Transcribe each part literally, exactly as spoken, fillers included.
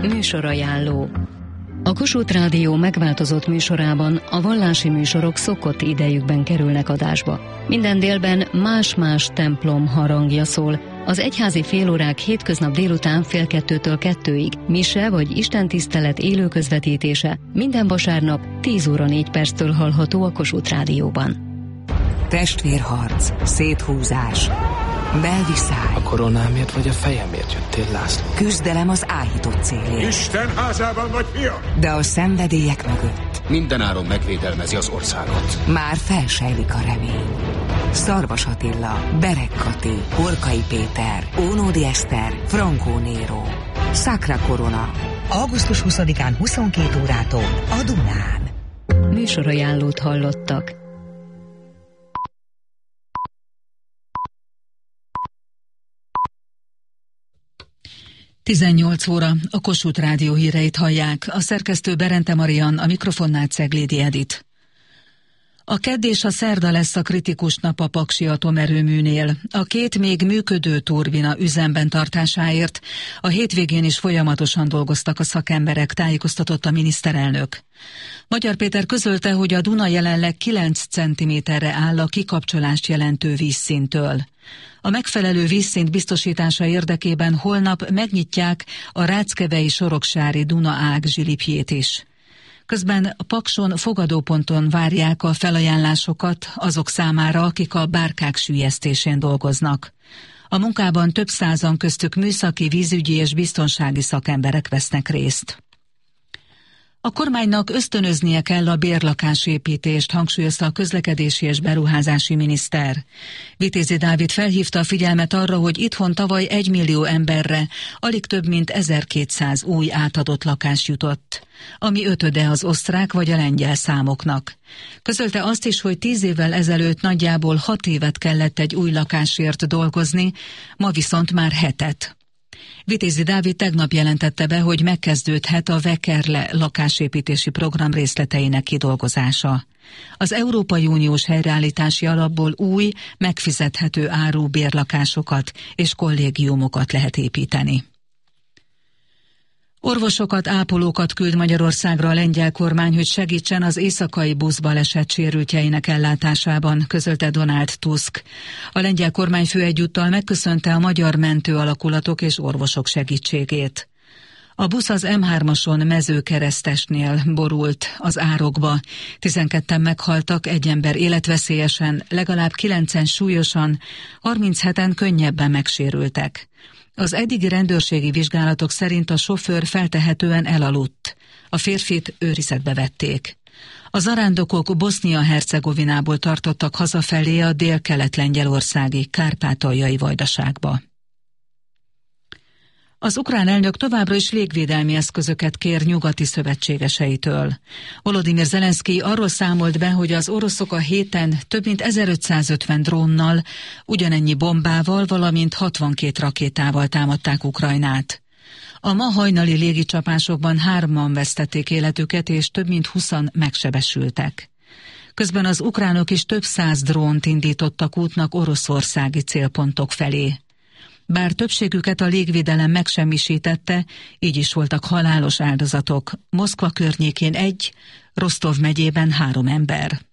Műsorajánló. A Kossuth Rádió megváltozott műsorában a vallási műsorok szokott idejükben kerülnek adásba. Minden délben más-más templom harangja szól. Az egyházi félórák hétköznap délután fél kettőtől kettőig, mise vagy istentisztelet élő közvetítése minden vasárnap tíz óra négy perctől hallható a Kossuth Rádióban. Testvérharc, széthúzás, belviszály. A koronámért vagy a fejemért jöttél, László? Küzdelem az áhított célért. Isten házában vagy, fiam! De a szenvedélyek mögött mindenáron megvédelmezi az országot. már felsejlik a remény. Szarvas Attila, Berek Kati, Horkai Péter, Ónódi Eszter, Frankó Néró. Sacra Corona. augusztus huszadikán huszonkét órától a Dunán. Műsorajánlót hallottak. tizennyolc óra, a Kossuth Rádió híreit hallják, a szerkesztő Berente Marian, a mikrofonnál Ceglédi Edit. A kedd és a szerda lesz a kritikus nap a paksi atomerőműnél. A két még működő turbina üzemben tartásáért a hétvégén is folyamatosan dolgoztak a szakemberek, tájékoztatott a miniszterelnök. Magyar Péter közölte, hogy a Duna jelenleg kilenc centiméterre áll a kikapcsolást jelentő vízszinttől. A megfelelő vízszint biztosítása érdekében holnap megnyitják a Ráckevei Soroksári Duna ág zsilipjét is. Közben a Pakson fogadóponton várják a felajánlásokat azok számára, akik a bárkák süllyesztésén dolgoznak. A munkában több százan, köztük műszaki, vízügyi és biztonsági szakemberek vesznek részt. A kormánynak ösztönöznie kell a bérlakásépítést, hangsúlyozta a közlekedési és beruházási miniszter. Vitézi Dávid felhívta a figyelmet arra, hogy itthon tavaly egymillió emberre alig több mint ezerkétszáz új átadott lakás jutott, ami ötöde az osztrák vagy a lengyel számoknak. Közölte azt is, hogy tíz évvel ezelőtt nagyjából hat évet kellett egy új lakásért dolgozni, ma viszont már hetet. Vitézi Dávid tegnap jelentette be, hogy megkezdődhet a Vekerle lakásépítési program részleteinek kidolgozása. Az Európai Uniós helyreállítási alapból új, megfizethető áru bérlakásokat és kollégiumokat lehet építeni. Orvosokat, ápolókat küld Magyarországra a lengyel kormány, hogy segítsen az éjszakai buszbaleset sérültjeinek ellátásában, közölte Donald Tusk. A lengyel kormányfő egyúttal megköszönte a magyar mentőalakulatok és orvosok segítségét. A busz az em hármason Mezőkeresztesnél borult az árokba. tizenketten meghaltak, egy ember életveszélyesen, legalább kilencen súlyosan, harmincheten könnyebben megsérültek. Az eddigi rendőrségi vizsgálatok szerint a sofőr feltehetően elaludt. A férfit őrizetbe vették. A zarándokok Bosznia-Hercegovinából tartottak hazafelé a délkelet-lengyelországi kárpátaljai vajdaságba. Az ukrán elnök továbbra is légvédelmi eszközöket kér nyugati szövetségeseitől. Volodymyr Zelenszkij arról számolt be, hogy az oroszok a héten több mint ezerötszázötven drónnal, ugyanennyi bombával, valamint hatvankét rakétával támadták Ukrajnát. A ma hajnali légicsapásokban hárman vesztették életüket, és több mint húszan megsebesültek. Közben az ukránok is több száz drónt indítottak útnak oroszországi célpontok felé. Bár többségüket a légvédelem megsemmisítette, így is voltak halálos áldozatok. Moszkva környékén egy, Rostov megyében három ember.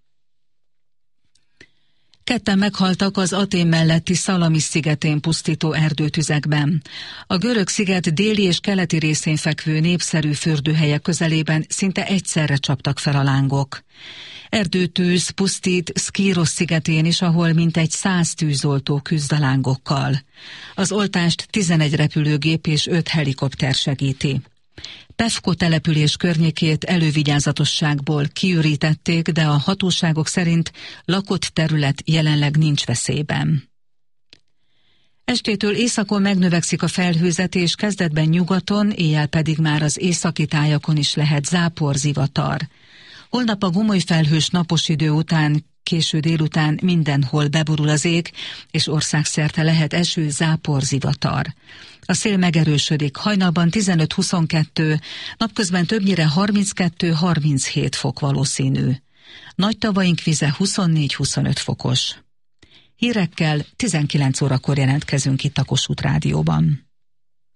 Ketten meghaltak az Atén melletti Szalamis szigetén pusztító erdőtüzekben. A görög sziget déli és keleti részén fekvő népszerű fürdőhelyek közelében szinte egyszerre csaptak fel a lángok. Erdőtűz pusztít Szkírosz szigetén is, ahol mintegy száz tűzoltó küzd a lángokkal. Az oltást tizenegy repülőgép és öt helikopter segíti. Pevko település környékét elővigyázatosságból kiürítették, de a hatóságok szerint lakott terület jelenleg nincs veszélyben. Estétől északon megnövekszik a felhőzet, és kezdetben nyugaton, éjjel pedig már az északi tájakon is lehet záporzivatar. Holnap a gomoly felhős napos idő után, késő délután mindenhol beborul az ég, és országszerte lehet eső, zápor, zivatar. A szél megerősödik, hajnalban tizenöt-huszonkettő, napközben többnyire harminckettő-harminchét fok valószínű. Nagy tavaink vize huszonnégy-huszonöt fokos. Hírekkel tizenkilenc órakor jelentkezünk itt a Kossuth Rádióban.